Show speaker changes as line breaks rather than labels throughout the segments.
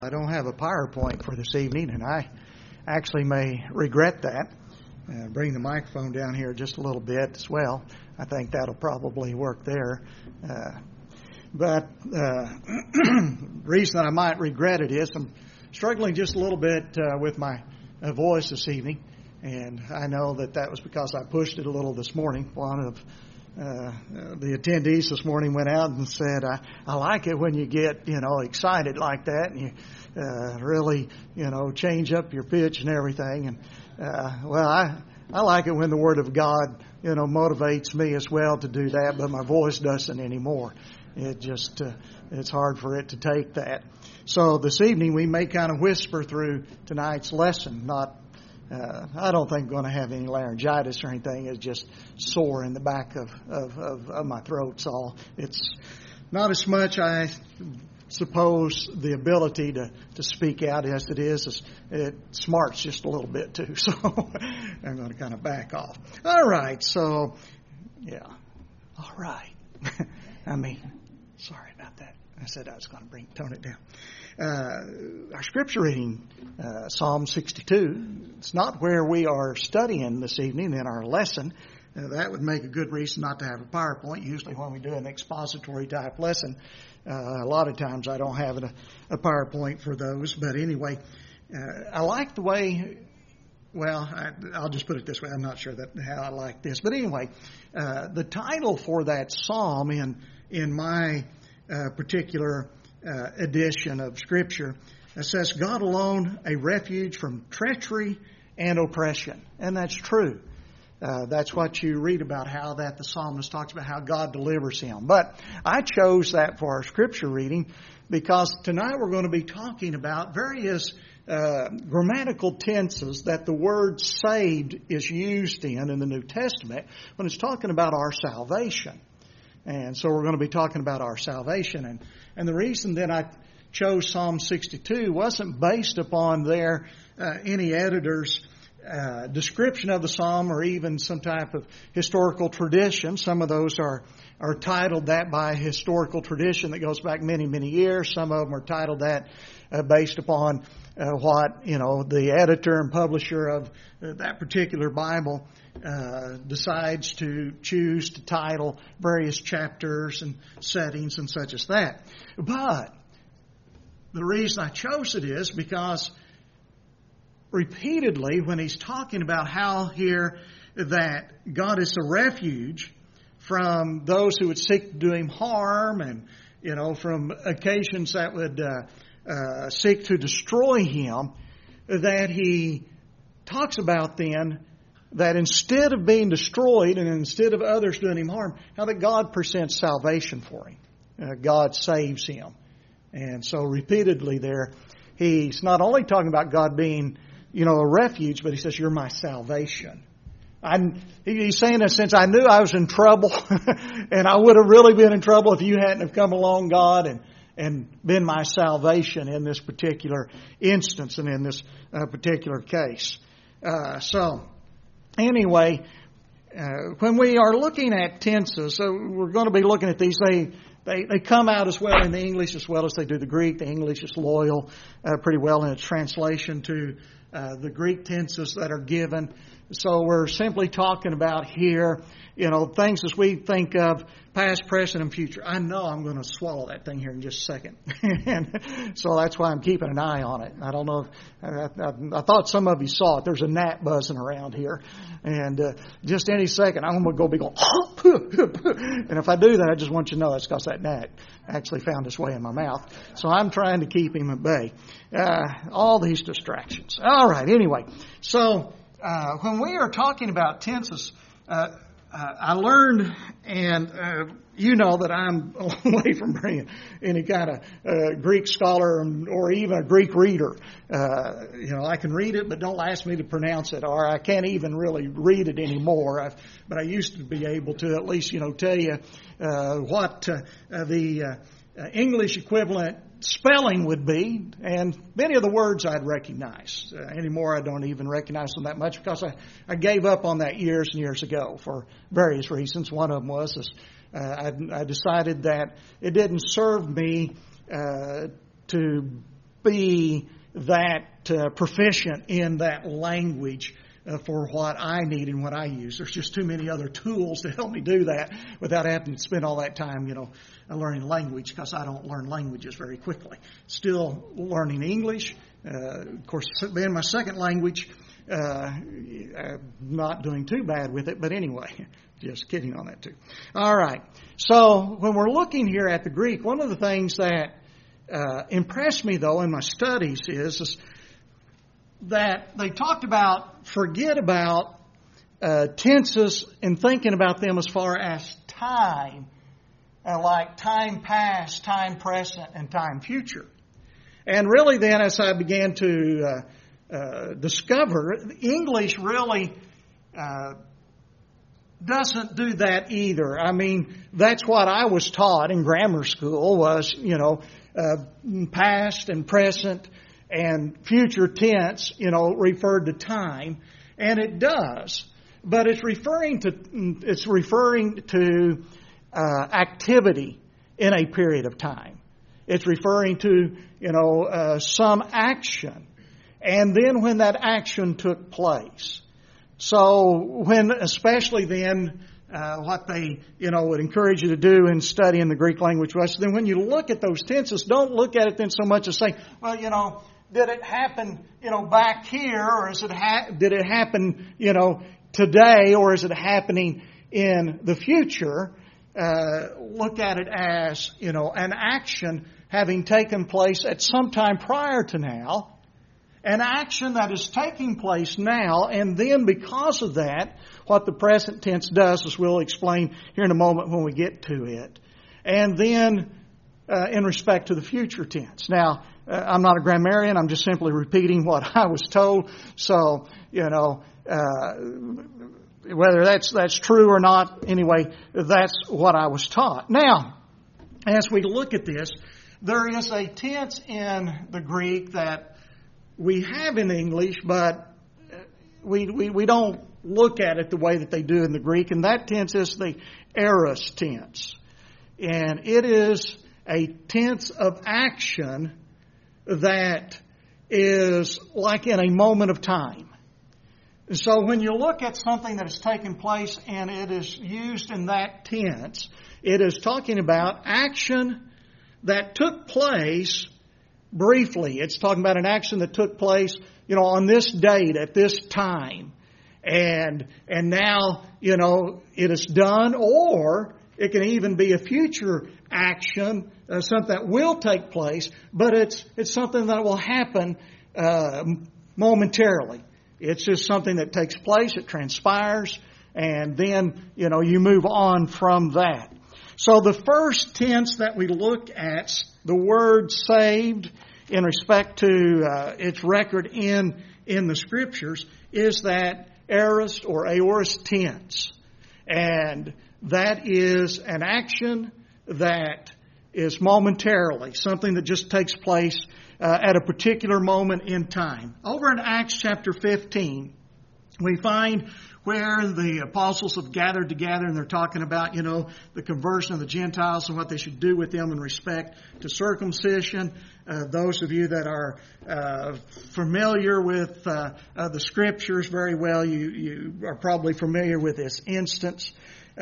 I don't have a PowerPoint for this evening, and I actually may regret that. Bring the microphone down here just a little bit as well. I think that'll probably work there. But reason that I might regret it is I'm struggling just a little bit with my voice this evening, and I know that was because I pushed it a little this morning. One of the attendees this morning went out and said, I like it when you get, excited like that and you really, change up your pitch and everything. And, I like it when the Word of God, motivates me as well to do that, but my voice doesn't anymore. It just, it's hard for it to take that. So this evening we may kind of whisper through tonight's lesson, I don't think I'm going to have any laryngitis or anything. It's just sore in the back of my throat. So it's not as much, I suppose, the ability to speak out as it is. It smarts just a little bit too. So I'm going to kind of back off. All right. So, yeah. All right. Sorry about that. I said I was going to tone it down. Our scripture reading, Psalm 62. It's not where we are studying this evening in our lesson. That would make a good reason not to have a PowerPoint. Usually when we do an expository type lesson, a lot of times I don't have a PowerPoint for those. But anyway, I like the way, I'll just put it this way. I'm not sure how I like this. But anyway, the title for that psalm in my particular edition of Scripture says, God alone, a refuge from treachery and oppression. And that's true. That's what you read about, how that the psalmist talks about how God delivers him. But I chose that for our Scripture reading because tonight we're going to be talking about various grammatical tenses that the word saved is used in the New Testament when it's talking about our salvation. And so we're going to be talking about our salvation. And the reason that I chose Psalm 62 wasn't based upon any editor's description of the psalm or even some type of historical tradition. Some of those are titled that by historical tradition that goes back many, many years. Some of them are titled that based upon what, the editor and publisher of that particular Bible decides to choose to title various chapters and settings and such as that. But the reason I chose it is because repeatedly when he's talking about how here that God is a refuge from those who would seek to do him harm and, from occasions that would seek to destroy him, that he talks about then that instead of being destroyed and instead of others doing him harm, how that God presents salvation for him. God saves him. And so repeatedly there, he's not only talking about God being, a refuge, but he says, you're my salvation. He's saying that since I knew I was in trouble, and I would have really been in trouble if you hadn't have come along, God, and been my salvation in this particular instance and in this particular case. Anyway, when we are looking at tenses, so we're going to be looking at these. They come out as well in the English as well as they do the Greek. The English is loyal pretty well in its translation to the Greek tenses that are given. So we're simply talking about here, things as we think of past, present, and future. I know I'm going to swallow that thing here in just a second. And so that's why I'm keeping an eye on it. I don't know if, I thought some of you saw it. There's a gnat buzzing around here. And just any second, I'm going to go be going, and if I do that, I just want you to know that's because that gnat actually found its way in my mouth. So I'm trying to keep him at bay. All these distractions. All right, anyway. So when we are talking about tenses, I learned, and that I'm away from being any kind of Greek scholar or even a Greek reader. I can read it, but don't ask me to pronounce it, or I can't even really read it anymore. But I used to be able to at least, tell you what the English equivalent spelling would be, and many of the words I'd recognize. Anymore, I don't even recognize them that much because I gave up on that years and years ago for various reasons. One of them was I decided that it didn't serve me to be that proficient in that language for what I need and what I use. There's just too many other tools to help me do that without having to spend all that time, learning language, because I don't learn languages very quickly. Still learning English. Of course, being my second language, not doing too bad with it, but anyway, just kidding on that too. All right. So when we're looking here at the Greek, one of the things that impressed me, though, in my studies is that they talked about forget about tenses and thinking about them as far as time, like time past, time present, and time future. And really then, as I began to discover, English really doesn't do that either. I mean, that's what I was taught in grammar school was, past and present and future tense, referred to time, and it does. But it's referring to activity in a period of time. It's referring to, some action. And then when that action took place. So especially then, what they, would encourage you to do in studying the Greek language was, then when you look at those tenses, don't look at it then so much as saying, well, did it happen, back here, or did it happen, today, or is it happening in the future? Look at it as, an action having taken place at some time prior to now, an action that is taking place now, and then because of that, what the present tense does, as we'll explain here in a moment when we get to it, and then in respect to the future tense. Now, I'm not a grammarian. I'm just simply repeating what I was told. So, whether that's true or not, anyway, that's what I was taught. Now, as we look at this, there is a tense in the Greek that we have in English, but we don't look at it the way that they do in the Greek, and that tense is the aorist tense. And it is a tense of action that is like in a moment of time. So when you look at something that has taken place and it is used in that tense, it is talking about action that took place briefly. It's talking about an action that took place, on this date, at this time. And now, it is done, or it can even be a future action, something that will take place, but it's something that will happen momentarily. It's just something that takes place, it transpires, and then, you move on from that. So the first tense that we look at, the word saved, in respect to its record in the Scriptures, is that aorist or aorist tense. And that is an action that is momentarily, something that just takes place at a particular moment in time. Over in Acts chapter 15, we find where the apostles have gathered together and they're talking about, the conversion of the Gentiles and what they should do with them in respect to circumcision. Those of you that are familiar with the Scriptures very well, you are probably familiar with this incident,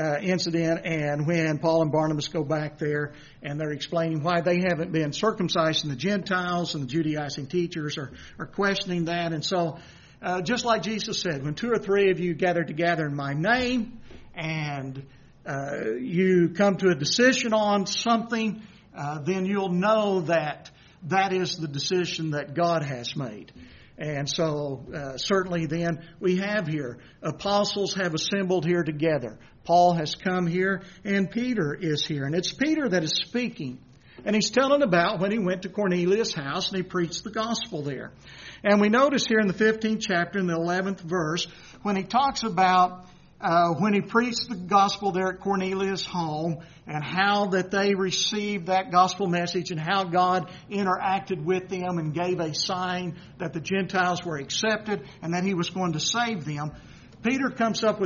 and when Paul and Barnabas go back there and they're explaining why they haven't been circumcised, and the Gentiles and the Judaizing teachers are questioning that. And so, just like Jesus said, when 2 or 3 of you gather together in my name and you come to a decision on something, then you'll know that is the decision that God has made. And so certainly then we have here, apostles have assembled here together. Paul has come here and Peter is here. And it's Peter that is speaking. And he's telling about when he went to Cornelius' house and he preached the gospel there. And we notice here in the 15th chapter, in the 11th verse, when he talks about when he preached the gospel there at Cornelius' home and how that they received that gospel message and how God interacted with them and gave a sign that the Gentiles were accepted and that he was going to save them. Peter comes to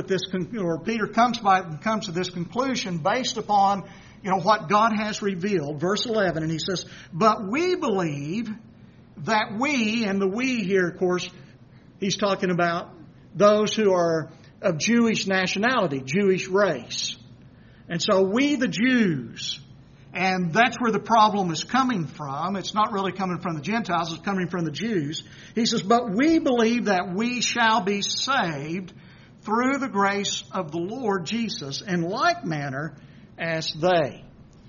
this conclusion based upon what God has revealed. Verse 11, and he says, "But we believe that we, and the we here, of course, he's talking about those who are of Jewish nationality, Jewish race. And so we, the Jews, and that's where the problem is coming from. It's not really coming from the Gentiles, it's coming from the Jews. He says, but we believe that we shall be saved through the grace of the Lord Jesus in like manner as they.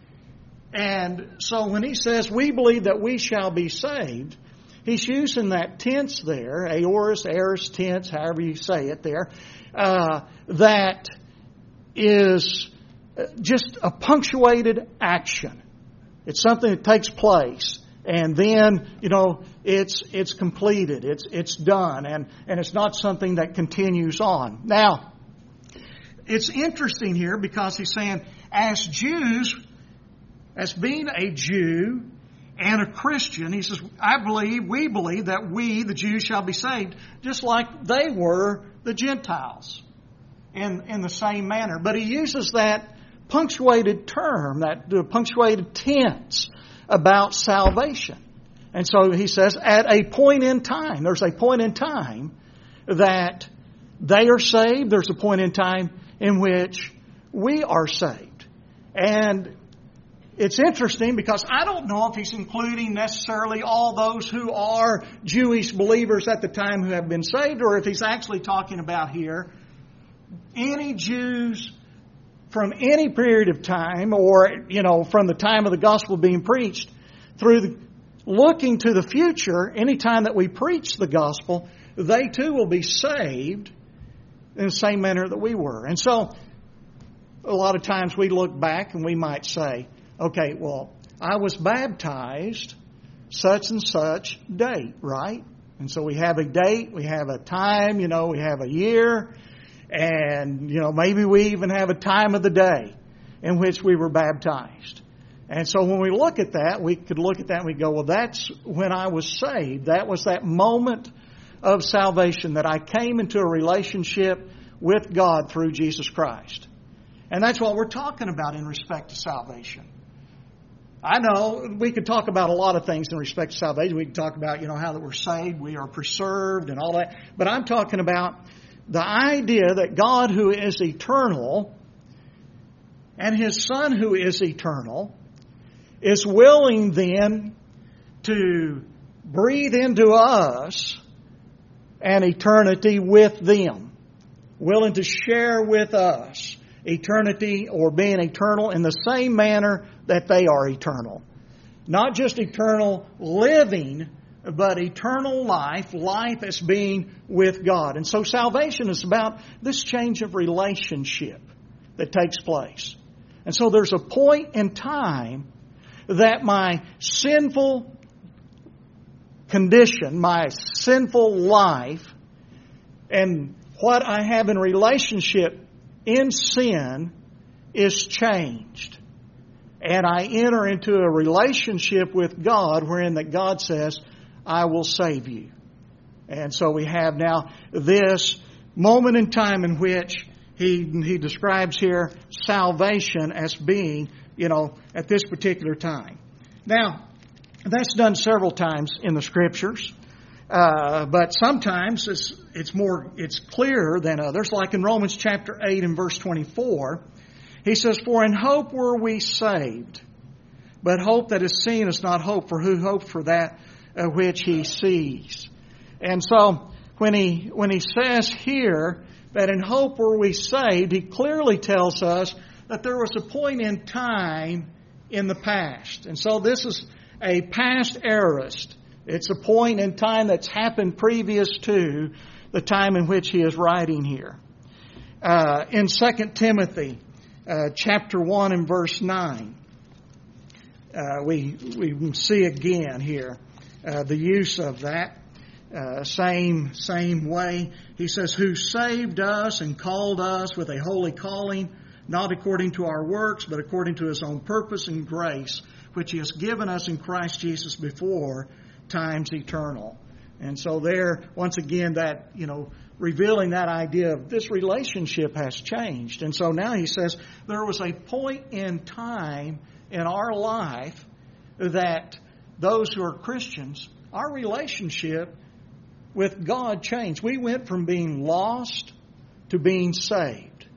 And so when he says we believe that we shall be saved, he's using that tense there, aorist, aorist tense, however you say it there, that is just a punctuated action. It's something that takes place, and then, it's completed. It's done, and it's not something that continues on. Now, it's interesting here because he's saying, as Jews, as being a Jew and a Christian, he says, we believe that we, the Jews, shall be saved, just like they were the Gentiles in the same manner. But he uses that punctuated term, that punctuated tense about salvation. And so he says, at a point in time, there's a point in time that they are saved. There's a point in time in which we are saved. And it's interesting because I don't know if he's including necessarily all those who are Jewish believers at the time who have been saved, or if he's actually talking about here any Jews from any period of time, or, from the time of the gospel being preached, looking to the future, any time that we preach the gospel, they too will be saved in the same manner that we were. And so, a lot of times we look back and we might say, okay, well, I was baptized such and such date, right? And so we have a date, we have a time, we have a year, and, maybe we even have a time of the day in which we were baptized. And so when we look at that, we could look at that and we go, well, that's when I was saved. That was that moment of salvation that I came into a relationship with God through Jesus Christ. And that's what we're talking about in respect to salvation. I know we could talk about a lot of things in respect to salvation. We could talk about, how that we're saved, we are preserved and all that. But I'm talking about the idea that God, who is eternal, and His Son, who is eternal, is willing then to breathe into us an eternity with them. Willing to share with us eternity, or being eternal in the same manner that they are eternal. Not just eternal living, but eternal life as being with God. And so salvation is about this change of relationship that takes place. And so there's a point in time that my sinful condition, my sinful life, and what I have in relationship in sin is changed. And I enter into a relationship with God wherein that God says, I will save you. And so we have now this moment in time in which he describes here salvation as being, at this particular time. Now, that's done several times in the Scriptures. But sometimes it's clearer than others. Like in Romans chapter 8 and verse 24, he says, for in hope were we saved. But hope that is seen is not hope, for who hopes for that which he sees. And so when he says here that in hope were we saved, he clearly tells us that there was a point in time in the past. And so this is a past aorist. It's a point in time that's happened previous to the time in which he is writing here. In 2 Timothy chapter 1 and verse 9, we see again here the use of that. Same way. He says, who saved us and called us with a holy calling, not according to our works, but according to His own purpose and grace, which He has given us in Christ Jesus before times eternal. And so there, once again, that, revealing that idea of this relationship has changed. And so now he says, there was a point in time in our life that those who are Christians our relationship with God changed. We went from being lost to being saved.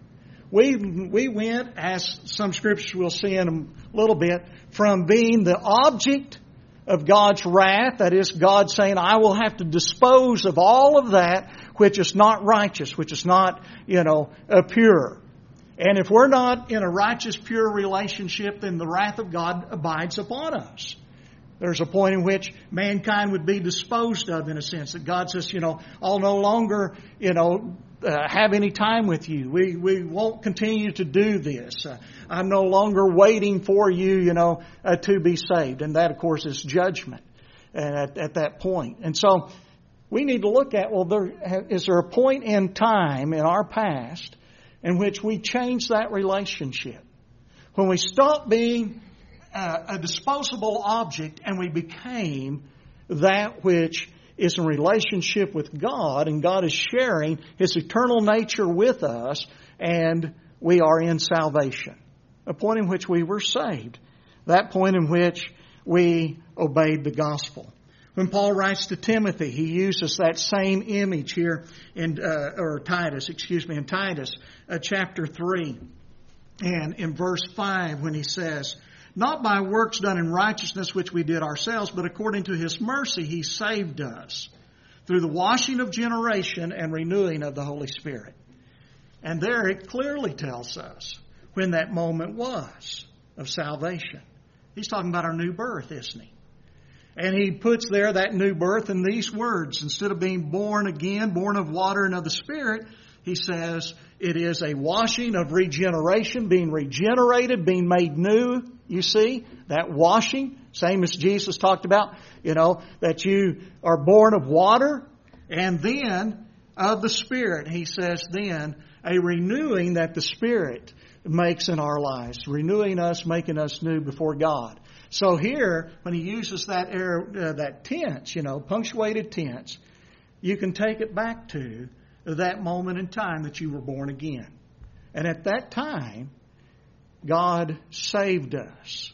We went, as some scriptures we'll see in a little bit, from being the object of God's wrath, that is, God saying, I will have to dispose of all of that which is not righteous, which is not, pure. And if we're not in a righteous, pure relationship, then the wrath of God abides upon us. There's a point in which mankind would be disposed of, in a sense, that God says, I'll no longer, have any time with you. We won't continue to do this. I'm no longer waiting for you, to be saved. And that, of course, is judgment at that point. And so we need to look at, is there a point in time in our past in which we changed that relationship? When we stopped being a disposable object and we became that which is in relationship with God, and God is sharing His eternal nature with us, and we are in salvation. A point in which we were saved. That point in which we obeyed the gospel. When Paul writes to Timothy, he uses that same image here in Titus chapter 3 and in verse 5 when he says, not by works done in righteousness which we did ourselves, but according to His mercy He saved us through the washing of generation and renewing of the Holy Spirit. And there it clearly tells us when that moment was of salvation. He's talking about our new birth, isn't he? And he puts there that new birth in these words. Instead of being born again, born of water and of the Spirit, he says it is a washing of regeneration, being regenerated, being made new. You see, that washing, same as Jesus talked about, that you are born of water and then of the Spirit. He says then a renewing that the Spirit makes in our lives, renewing us, making us new before God. So here, when he uses that tense, punctuated tense, you can take it back to that moment in time that you were born again. And at that time, God saved us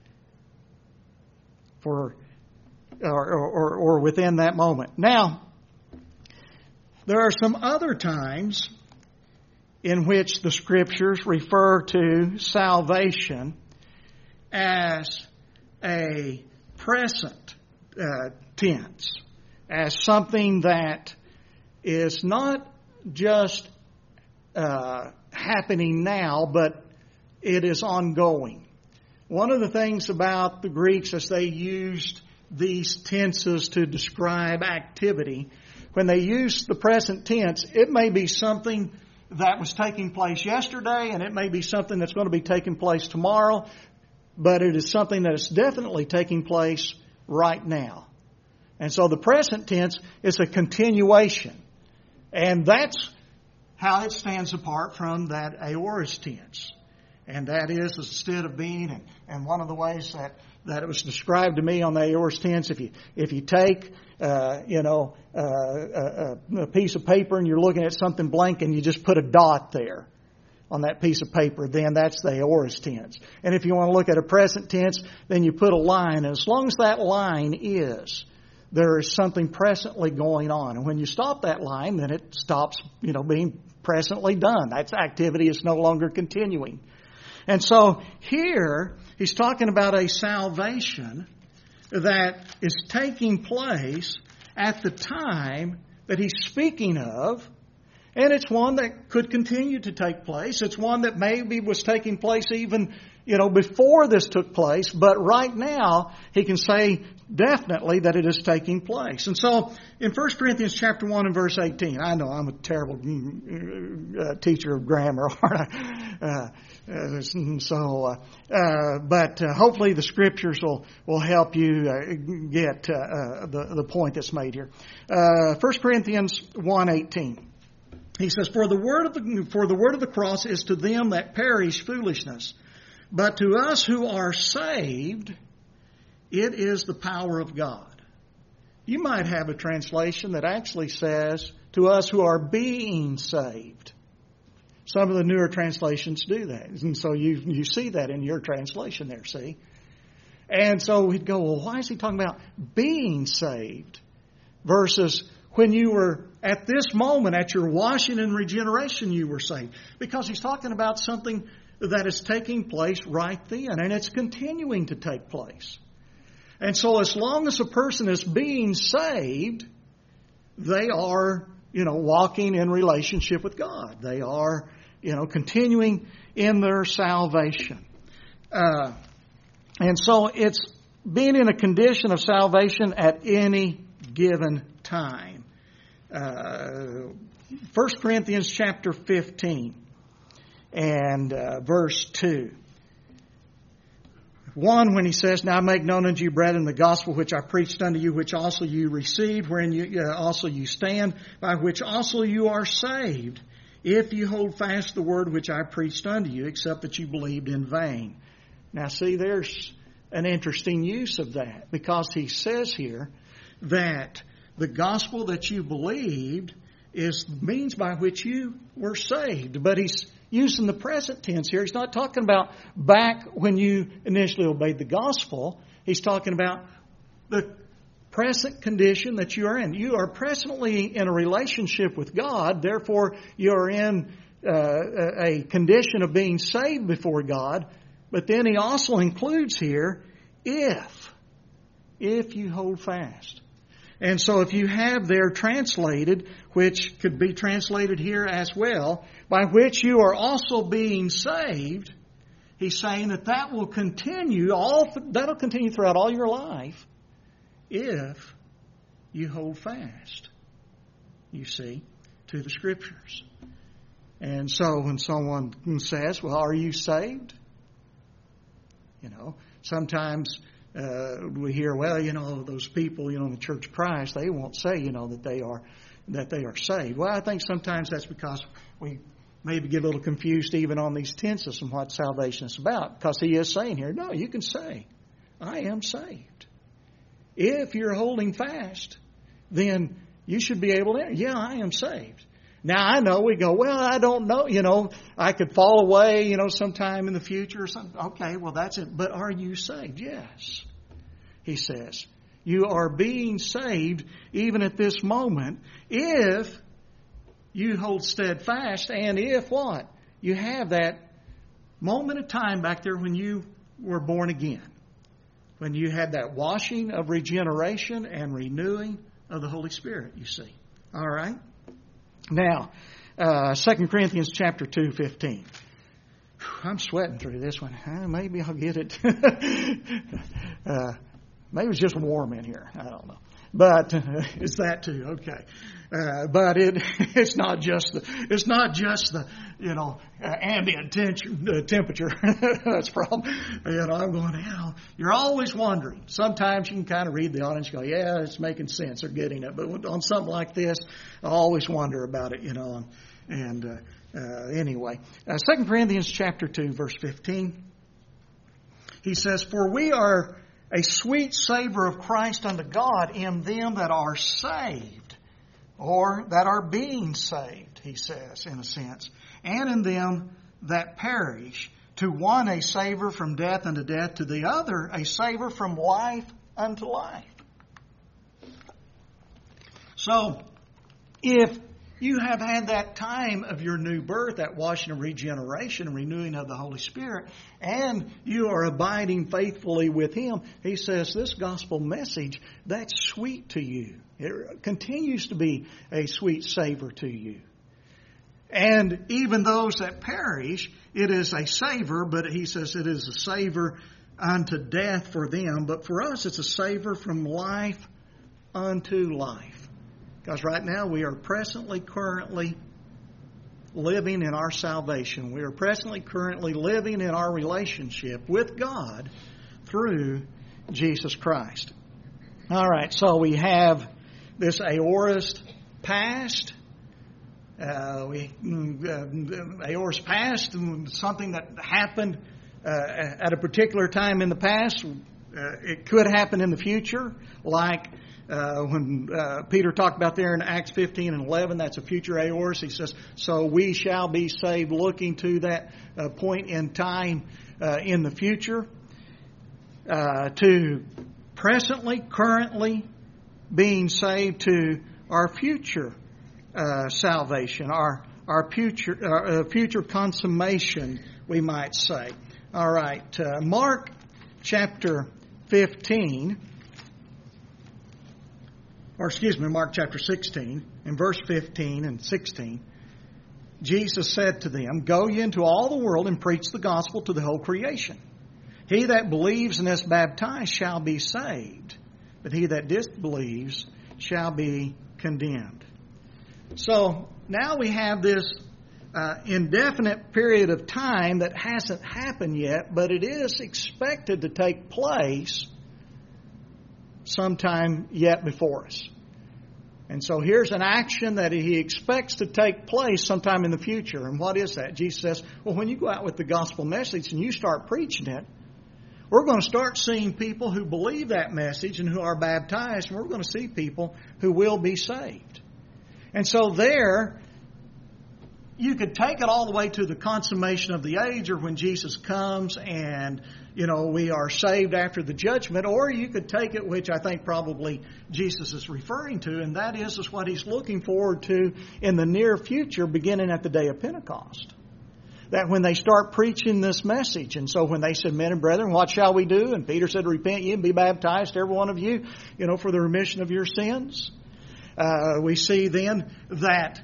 or within that moment. Now, there are some other times in which the Scriptures refer to salvation as a present tense, as something that is not just happening now, but it is ongoing. One of the things about the Greeks as they used these tenses to describe activity, when they used the present tense, it may be something that was taking place yesterday, and it may be something that's going to be taking place tomorrow, but it is something that is definitely taking place right now. And so the present tense is a continuation. And that's how it stands apart from that aorist tense. And that is, instead of being, and one of the ways that it was described to me on the aorist tense, if you take a piece of paper and you're looking at something blank and you just put a dot there on that piece of paper, then that's the aorist tense. And if you want to look at a present tense, then you put a line. And as long as that line there is something presently going on. And when you stop that line, then it stops, being presently done. That activity is no longer continuing. And so here, he's talking about a salvation that is taking place at the time that he's speaking of. And it's one that could continue to take place. It's one that maybe was taking place even, before this took place. But right now, he can say definitely that it is taking place. And so, in 1 Corinthians chapter 1 and verse 18, I know I'm a terrible teacher of grammar, aren't I? But hopefully the Scriptures will help you get the point that's made here. 1 Corinthians 1:18. He says, For the word of the cross is to them that perish foolishness, but to us who are saved, it is the power of God. You might have a translation that actually says, to us who are being saved. Some of the newer translations do that. And so you see that in your translation there, see? And so we'd go, well, why is he talking about being saved versus when you were at this moment, at your washing and regeneration, you were saved? Because he's talking about something that is taking place right then, and it's continuing to take place. And so as long as a person is being saved, they are, walking in relationship with God. They are, continuing in their salvation. And so it's being in a condition of salvation at any given time. 1 Corinthians chapter 15 and verse 2. 1, when he says, "Now I make known unto you, brethren, the gospel which I preached unto you, which also you received, wherein also you stand, by which also you are saved, if you hold fast the word which I preached unto you, except that you believed in vain." Now see, there's an interesting use of that, because he says here that the gospel that you believed is the means by which you were saved. But he's using the present tense here. He's not talking about back when you initially obeyed the gospel. He's talking about the present condition that you are in. You are presently in a relationship with God. Therefore, you are in a condition of being saved before God. But then he also includes here, if you hold fast. And so if you have there translated, which could be translated here as well, by which you are also being saved, he's saying that will continue, that'll continue throughout all your life if you hold fast, you see, to the Scriptures. And so when someone says, well, are you saved? Sometimes we hear, well, those people, in the Church of Christ, they won't say, that they are saved. Well, I think sometimes that's because we maybe get a little confused even on these tenses and what salvation is about. Because he is saying here, no, you can say, I am saved. If you're holding fast, then you should be able to, yeah, I am saved. Now, I know we go, well, I don't know, I could fall away, sometime in the future or something. Okay, well, that's it. But are you saved? Yes, he says. You are being saved even at this moment if you hold steadfast and if what? You have that moment of time back there when you were born again. When you had that washing of regeneration and renewing of the Holy Spirit, you see. All right? Now, 2 Corinthians chapter 2:15. I'm sweating through this one. Maybe I'll get it. Maybe it's just warm in here. I don't know. But it's that too. Okay. But it's not just the ambient temperature. That's the problem. I'm going, you're always wondering. Sometimes you can kind of read the audience and go, yeah, it's making sense. They're getting it. But on something like this, I always wonder about it, Anyway, 2 Corinthians chapter 2, verse 15. He says, "For we are a sweet savor of Christ unto God in them that are saved," or that are being saved, he says, in a sense, "and in them that perish. To one a savor from death unto death, to the other a savor from life unto life." So, if you have had that time of your new birth, that washing of regeneration and renewing of the Holy Spirit, and you are abiding faithfully with Him, he says this gospel message, that's sweet to you. It continues to be a sweet savor to you. And even those that perish, it is a savor, but he says it is a savor unto death for them. But for us, it's a savor from life unto life. Because right now we are currently living in our salvation. We are currently living in our relationship with God through Jesus Christ. All right, so we have this aorist past. Aorist past, something that happened at a particular time in the past. It could happen in the future, like when Peter talked about there in Acts 15 and 11, that's a future aorist. He says, so we shall be saved, looking to that point in time in the future. to presently, currently being saved, to our future salvation, our future consummation, we might say. All right, Mark chapter 15, Mark chapter 16, in verse 15 and 16, Jesus said to them, "Go ye into all the world and preach the gospel to the whole creation. He that believes and is baptized shall be saved, but he that disbelieves shall be condemned." So now we have this indefinite period of time that hasn't happened yet, but it is expected to take place sometime yet before us. And so here's an action that he expects to take place sometime in the future. And what is that? Jesus says, well, when you go out with the gospel message and you start preaching it, we're going to start seeing people who believe that message and who are baptized, and we're going to see people who will be saved. And so there, you could take it all the way to the consummation of the age, or when Jesus comes and, we are saved after the judgment, or you could take it, which I think probably Jesus is referring to, and that is what he's looking forward to in the near future, beginning at the day of Pentecost. That when they start preaching this message, and so when they said, "Men and brethren, what shall we do?" And Peter said, "Repent ye and be baptized, every one of you, for the remission of your sins." We see then that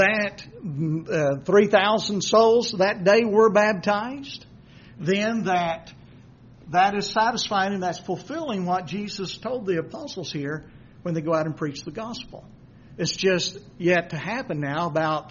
3,000 souls that day were baptized. Then that is satisfying and that's fulfilling what Jesus told the apostles here when they go out and preach the gospel. It's just yet to happen now, about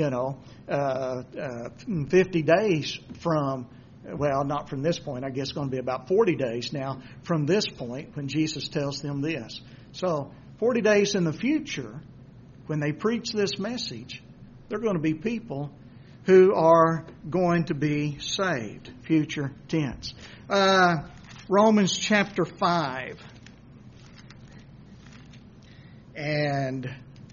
50 days from, well, not from this point. I guess it's going to be about 40 days now from this point when Jesus tells them this. So 40 days in the future, when they preach this message, they're going to be people who are going to be saved. Future tense. Romans chapter 5. And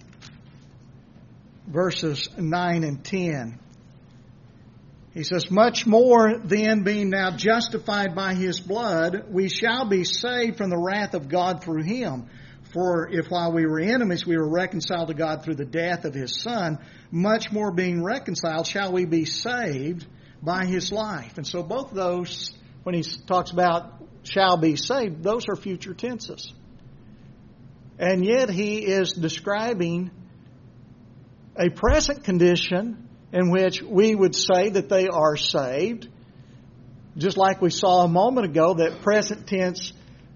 verses 9 and 10. He says, "Much more then, being now justified by his blood, we shall be saved from the wrath of God through him. For if while we were enemies we were reconciled to God through the death of his Son, much more being reconciled shall we be saved by his life." And so both of those, when he talks about shall be saved, those are future tenses. And yet he is describing a present condition in which we would say that they are saved. Just like we saw a moment ago, that present tense,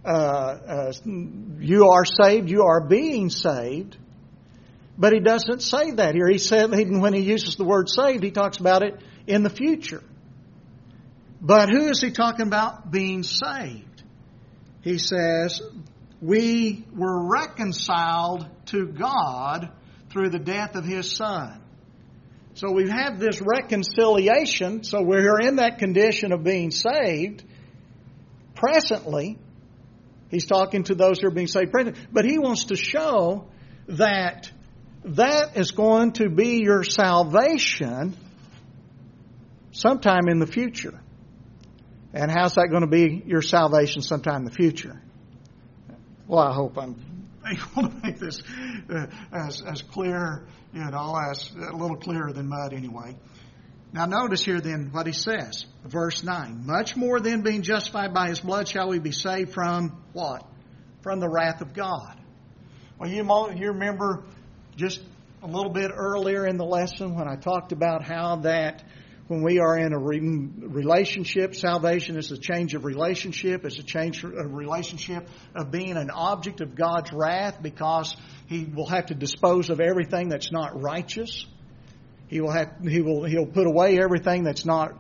you are saved, you are being saved. But he doesn't say that here. He said, when he uses the word saved, he talks about it in the future. But who is he talking about being saved? He says, we were reconciled to God through the death of his Son. So we have this reconciliation. So we're in that condition of being saved presently. He's talking to those who are being saved presently. But he wants to show that is going to be your salvation sometime in the future. And how's that going to be your salvation sometime in the future? Well, I hope I'm able to make this as clear, as a little clearer than mud anyway. Now notice here then what he says. Verse 9. "Much more then, being justified by his blood, shall we be saved from" what? "From the wrath of God." Well, you remember just a little bit earlier in the lesson when I talked about how that when we are in a relationship, salvation is a change of relationship. It's a change of relationship of being an object of God's wrath, because he will have to dispose of everything that's not righteous. He'll put away everything that's not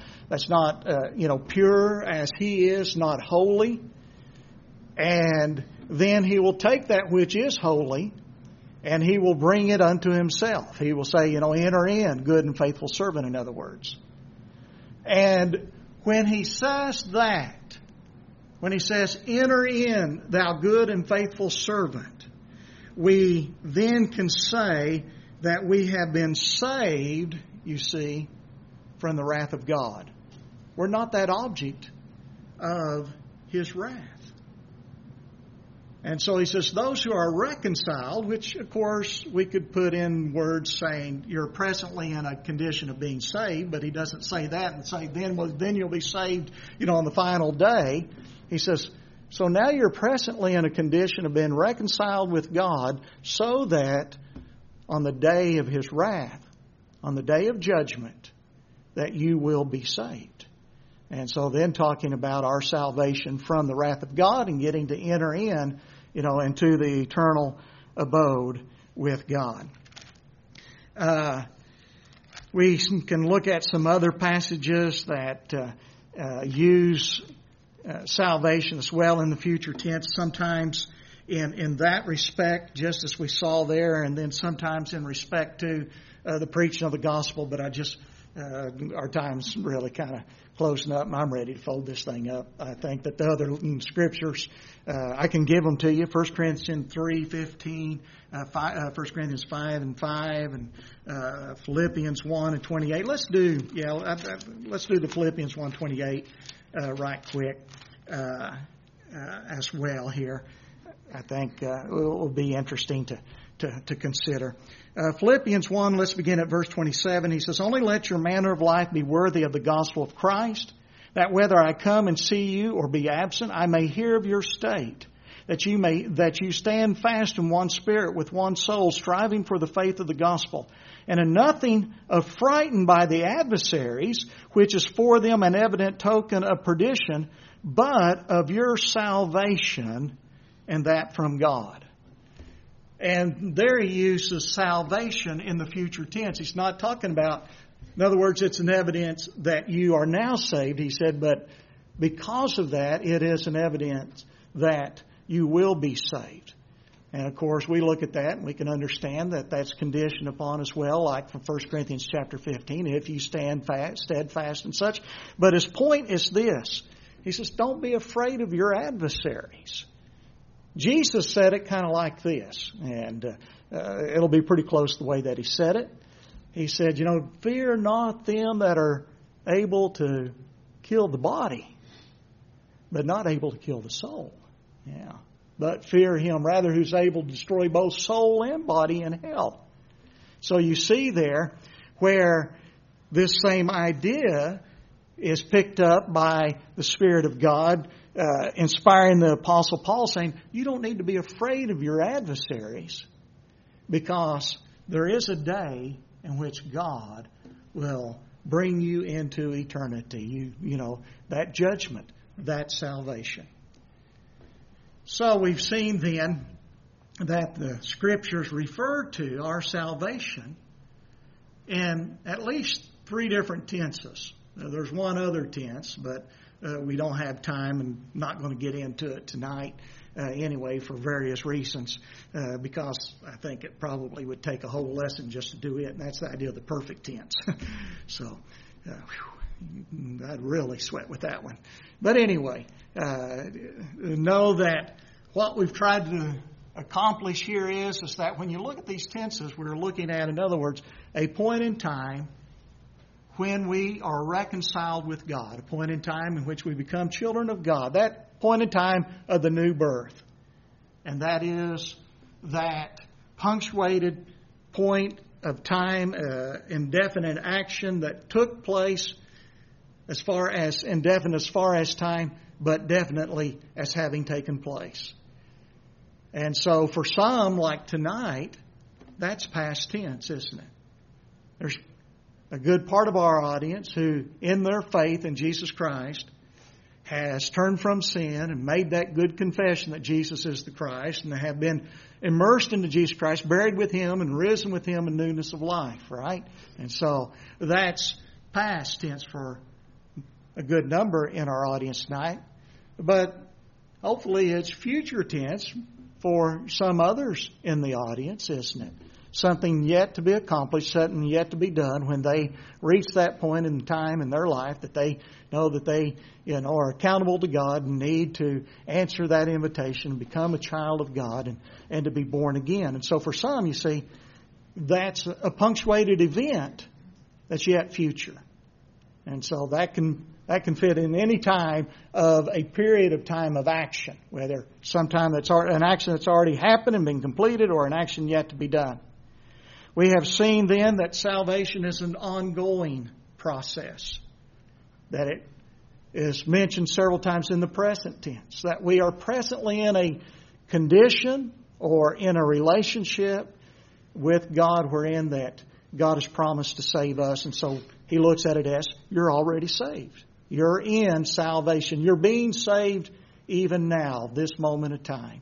pure as he is, not holy. And then he will take that which is holy and he will bring it unto himself. He will say, enter in, good and faithful servant, in other words. And when he says that, when he says, enter in, thou good and faithful servant, we then can say that we have been saved, you see, from the wrath of God. We're not that object of His wrath. And so he says, those who are reconciled, which of course we could put in words saying you're presently in a condition of being saved, but he doesn't say that and say then you'll be saved, on the final day. He says, so now you're presently in a condition of being reconciled with God so that on the day of His wrath, on the day of judgment, that you will be saved. And so then talking about our salvation from the wrath of God and getting to enter in, into the eternal abode with God. We can look at some other passages that use salvation as well in the future tense, sometimes in that respect, just as we saw there, and then sometimes in respect to the preaching of the gospel. But our time's really kind of closing up, and I'm ready to fold this thing up. I think that the other scriptures, I can give them to you. 1 Corinthians 3:15, 1 Corinthians 5:5, and Philippians 1:28. Let's do the Philippians 1:28 right quick as well here. I think it will be interesting to consider. Philippians 1, let's begin at verse 27. He says, only let your manner of life be worthy of the gospel of Christ, that whether I come and see you or be absent, I may hear of your state, that you stand fast in one spirit with one soul, striving for the faith of the gospel, and in nothing affrighted by the adversaries, which is for them an evident token of perdition, but of your salvation, and that from God. And there he uses salvation in the future tense. He's not talking about, in other words, it's an evidence that you are now saved. He said, but because of that, it is an evidence that you will be saved. And of course, we look at that and we can understand that that's conditioned upon as well, like from 1 Corinthians chapter 15, if you stand steadfast and such. But his point is this. He says, don't be afraid of your adversaries. Jesus said it kind of like this, and it'll be pretty close to the way that he said it. He said, fear not them that are able to kill the body, but not able to kill the soul. Yeah. But fear him rather who's able to destroy both soul and body in hell. So you see there where this same idea is picked up by the Spirit of God, inspiring the Apostle Paul, saying, you don't need to be afraid of your adversaries, because there is a day in which God will bring you into eternity. That judgment, that salvation. So we've seen then that the Scriptures refer to our salvation in at least 3 different tenses. Now, there's one other tense, but we don't have time and not going to get into it tonight anyway for various reasons, because I think it probably would take a whole lesson just to do it, and that's the idea of the perfect tense. So I'd really sweat with that one. But anyway, know that what we've tried to accomplish here is that when you look at these tenses, we're looking at, in other words, a point in time when we are reconciled with God, a point in time in which we become children of God, that point in time of the new birth. And that is that punctuated point of time, indefinite action that took place as far as indefinite as far as time, but definitely as having taken place. And so for some, like tonight, that's past tense, isn't it? There's a good part of our audience who, in their faith in Jesus Christ, has turned from sin and made that good confession that Jesus is the Christ, and they have been immersed into Jesus Christ, buried with Him, and risen with Him in newness of life, right? And so that's past tense for a good number in our audience tonight. But hopefully it's future tense for some others in the audience, isn't it? Something yet to be accomplished, something yet to be done when they reach that point in time in their life that they know that they are accountable to God and need to answer that invitation and become a child of God and to be born again. And so for some, you see, that's a punctuated event that's yet future. And so that can That can fit in any time of a period of time of action, whether sometime that's an action that's already happened and been completed or an action yet to be done. We have seen then that salvation is an ongoing process, that it is mentioned several times in the present tense, that we are presently in a condition or in a relationship with God wherein that God has promised to save us. And so He looks at it as, you're already saved. You're in salvation. You're being saved even now, this moment of time.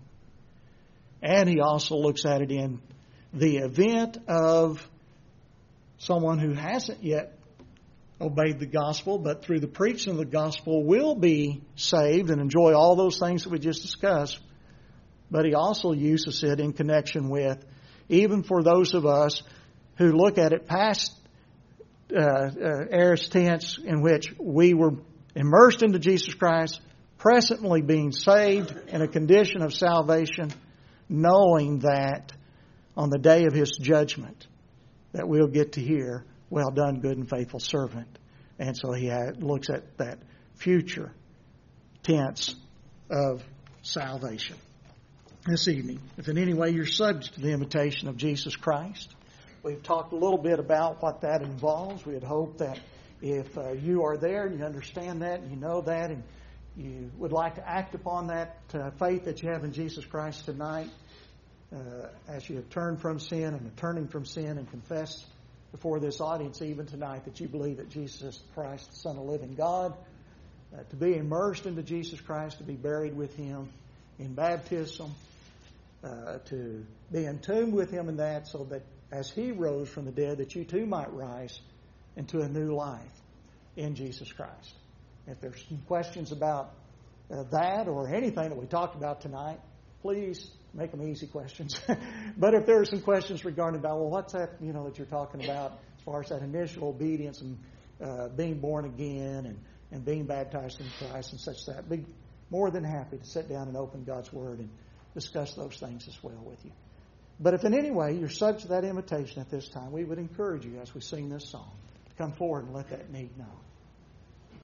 And He also looks at it in the event of someone who hasn't yet obeyed the gospel, but through the preaching of the gospel will be saved and enjoy all those things that we just discussed. But He also uses it in connection with, even for those of us who look at it past aorist tense, in which we were immersed into Jesus Christ, presently being saved in a condition of salvation, knowing that on the day of His judgment that we'll get to hear, well done, good and faithful servant. And so He looks at that future tense of salvation. This evening, if in any way you're subject to the invitation of Jesus Christ, we've talked a little bit about what that involves. We'd hope that if you are there and you understand that and you know that and you would like to act upon that faith that you have in Jesus Christ tonight, as you have turned from sin and are turning from sin and confess before this audience even tonight that you believe that Jesus is Christ, the Son of the living God, to be immersed into Jesus Christ, to be buried with Him in baptism, to be entombed with Him in that, so that as He rose from the dead, that you too might rise into a new life in Jesus Christ. If there's some questions about that or anything that we talked about tonight, please make them easy questions. But if there are some questions regarding about, well, what's that, that you're talking about as far as that initial obedience and being born again and being baptized in Christ and such that, be more than happy to sit down and open God's Word and discuss those things as well with you. But if in any way you're subject to that invitation at this time, we would encourage you as we sing this song to come forward and let that need know.